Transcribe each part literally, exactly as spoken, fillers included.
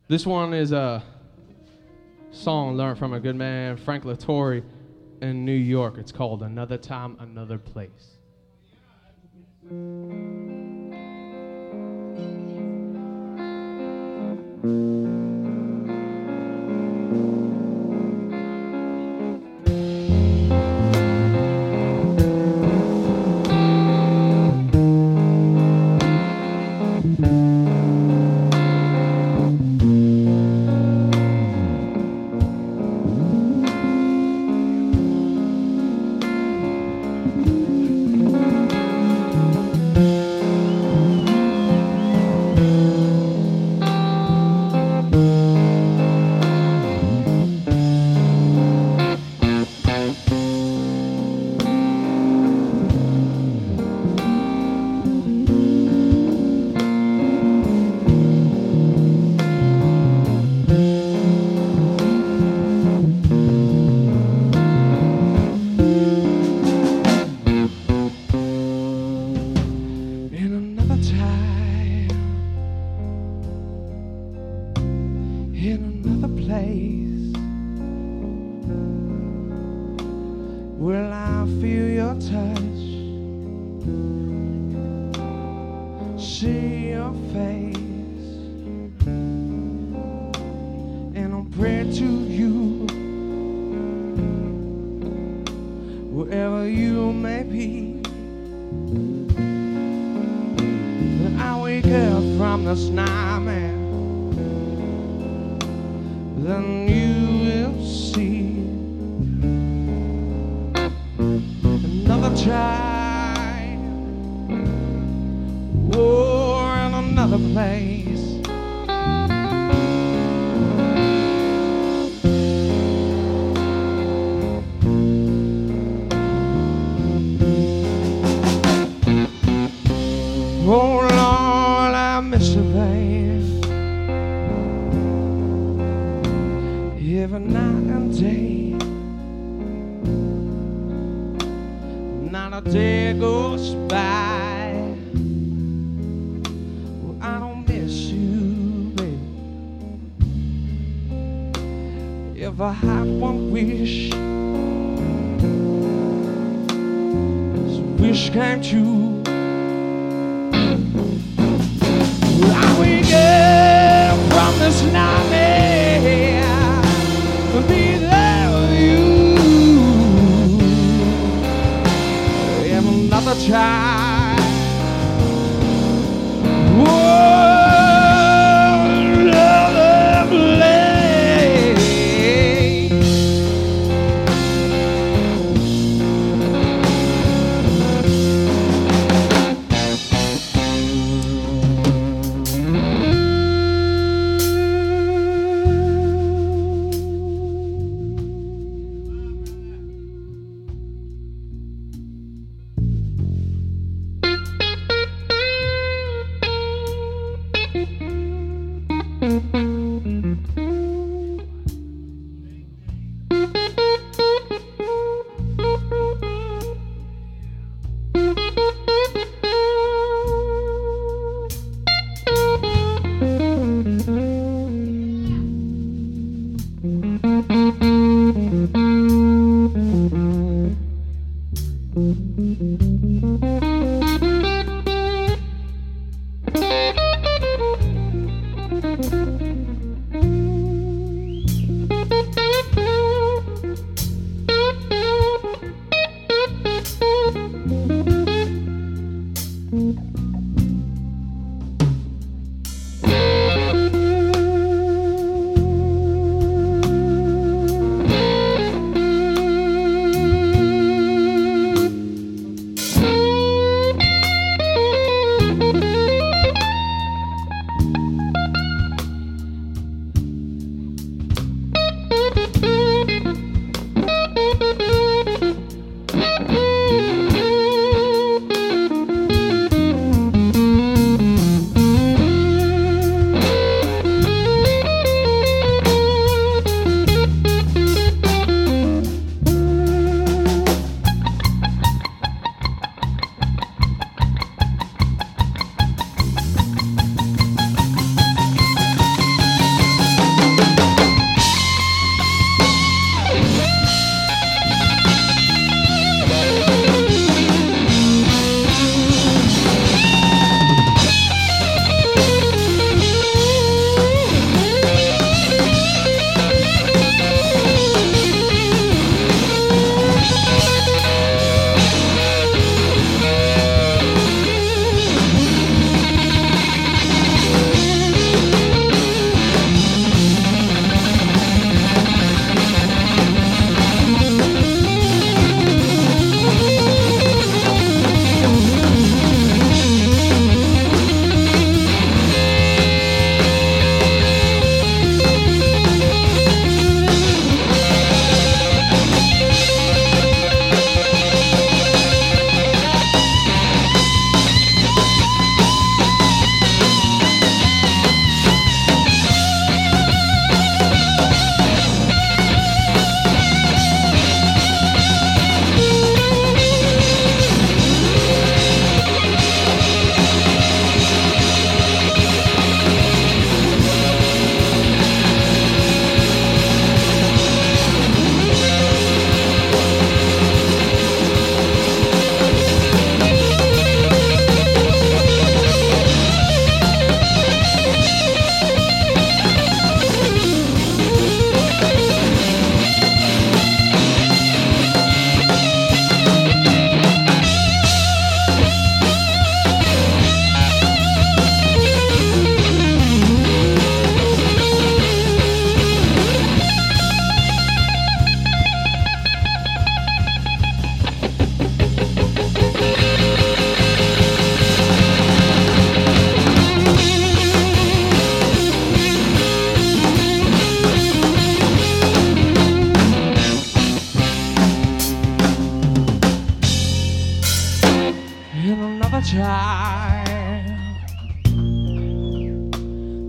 This one is a song learned from a good man, Frank Latore, in New York. It's called Another Time, Another Place. In another place, will I feel your touch, see your face, and I'll pray to you wherever you may be. I wake up from the nightmare, then you will see another time, or in another place. Oh Lord, I miss you, babe, every night and day. Not a day goes by well, I don't miss you, babe. If I had one wish, this wish came true. I wake up from this nightmare, be there with you in another time. Whoa, another place.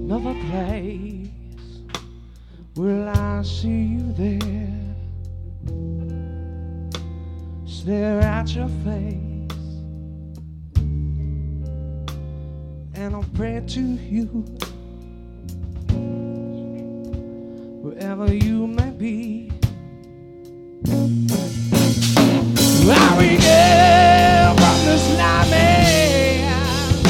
another place. Will I see you there? Stare at your face, and I'll pray to you, wherever you may be. I regale from this nightmare,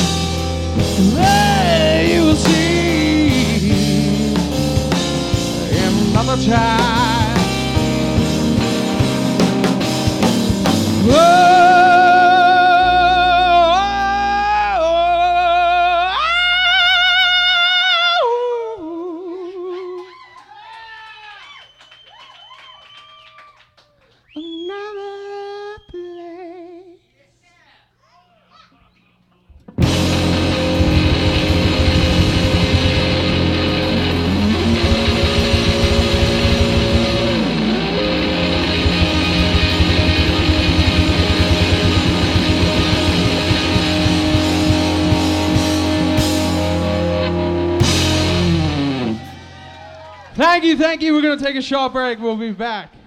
where you will see another time. Whoa. Thank you, thank you. We're going to take a short break. We'll be back.